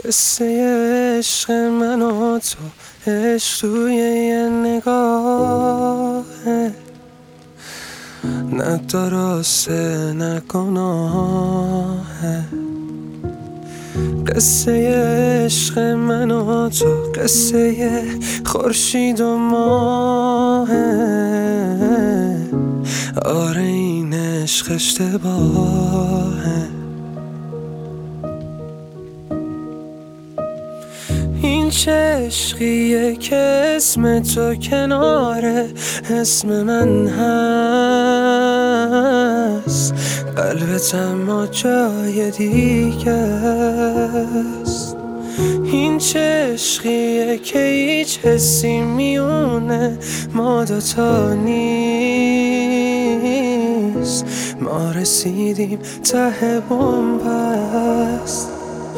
قصه عشق من و تو، عشق توی یه نگاهه، نه درسته نه گناهه. قصه عشق من و تو، قصه خورشید و ماهه. آره این عشق اشتباهه. این چه عشقیه که اسم تو کناره اسم من هست، قلبت اما جای دیگه است. این چه عشقیه که هیچ حسی میونه ما دوتا نیست، ما رسیدیم ته بن‌بست.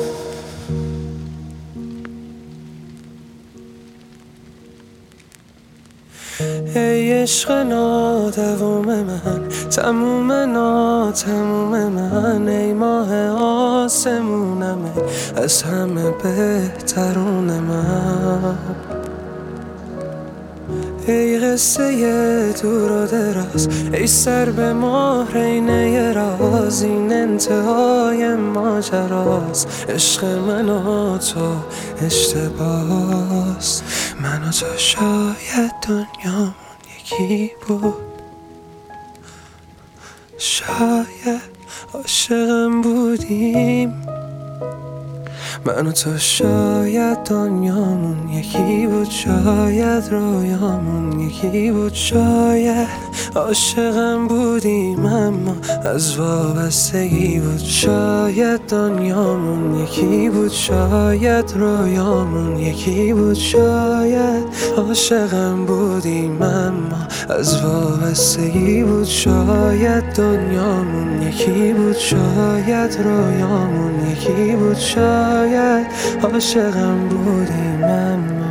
ای عشق نادوم من، تموم ناتموم من، ای ماه آسمونم، از همه بهترون من. ای قصه دور و دراز، ای سر به مهرینه راز، این انتهای ماجراست. عشق من و تو اشتباس، من و تو شاید دنیامون یکی بود، شاید عاشقم بودیم. من و تو شاید دنیامون یکی بود، شاید رویامون یکی بود، شاید عاشقم بودیم اما از وابستگی بود. شاید دنیامون یکی بود، شاید رویامون یکی بود، شاید عاشقم بودیم اما از وابستگی بود. شاید دنیامون یکی بود، شاید رویامون یکی بود، شاید عاشقم بودیم اما